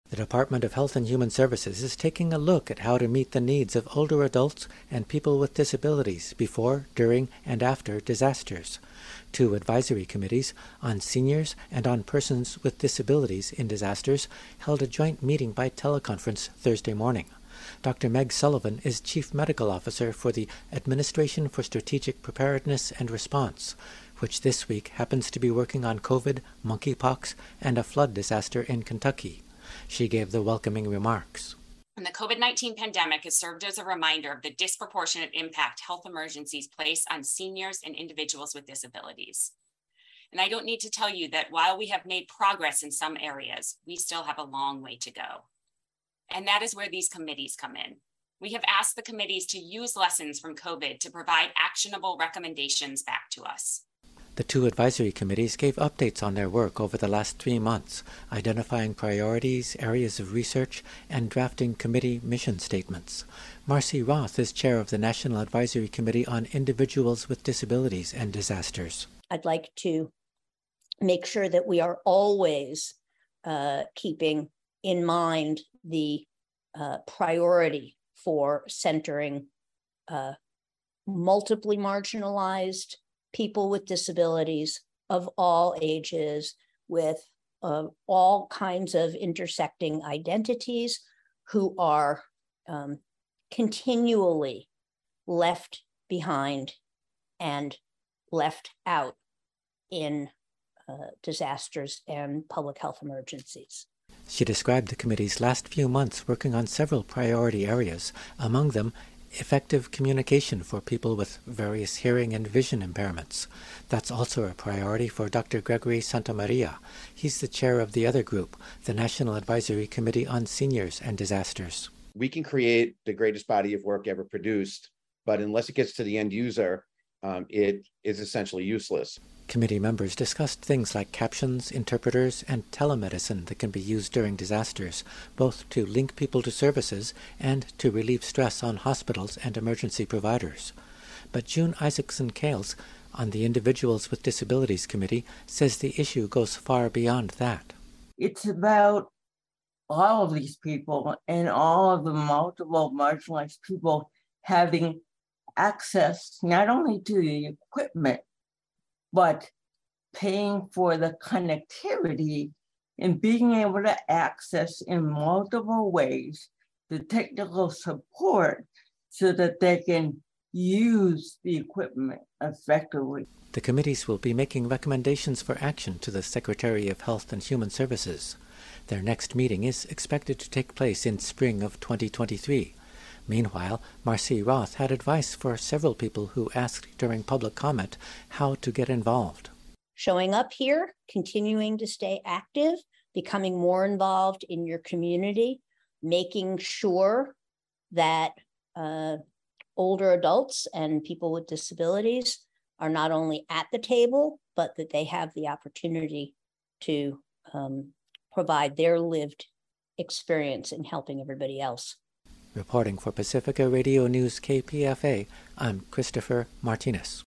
The Department of Health and Human Services is taking a look at how to meet the needs of older adults and people with disabilities before, during, and after disasters. Two advisory committees on seniors and on persons with disabilities in disasters held a joint meeting by teleconference Thursday morning. Dr. Meg Sullivan is Chief Medical Officer for the Administration for Strategic Preparedness and Response, which this week happens to be working on COVID, monkeypox, and a flood disaster in Kentucky. She gave the welcoming remarks. And the COVID-19 pandemic has served as a reminder of the disproportionate impact health emergencies place on seniors and individuals with disabilities. And I don't need to tell you that while we have made progress in some areas, we still have a long way to go. And that is where these committees come in. We have asked the committees to use lessons from COVID to provide actionable recommendations back to us. The two advisory committees gave updates on their work over the last 3 months, identifying priorities, areas of research, and drafting committee mission statements. Marcy Roth is chair of the National Advisory Committee on Individuals with Disabilities and Disasters. I'd like to make sure that we are always keeping in mind the priority for centering multiply marginalized people with disabilities of all ages, with all kinds of intersecting identities, who are continually left behind and left out in disasters and public health emergencies. She described the committee's last few months working on several priority areas, among them effective communication for people with various hearing and vision impairments. That's also a priority for Dr. Gregory Santamaria. He's the chair of the other group, the National Advisory Committee on Seniors and Disasters. We can create the greatest body of work ever produced, but unless it gets to the end user, it is essentially useless. Committee members discussed things like captions, interpreters, and telemedicine that can be used during disasters, both to link people to services and to relieve stress on hospitals and emergency providers. But June Isaacson-Kales, on the Individuals with Disabilities Committee, says the issue goes far beyond that. It's about all of these people and all of the multiple marginalized people having access not only to the equipment, but paying for the connectivity and being able to access in multiple ways the technical support so that they can use the equipment effectively. The committees will be making recommendations for action to the Secretary of Health and Human Services. Their next meeting is expected to take place in spring of 2023. Meanwhile, Marcy Roth had advice for several people who asked during public comment how to get involved. Showing up here, continuing to stay active, becoming more involved in your community, making sure that older adults and people with disabilities are not only at the table, but that they have the opportunity to provide their lived experience in helping everybody else. Reporting for Pacifica Radio News KPFA, I'm Christopher Martinez.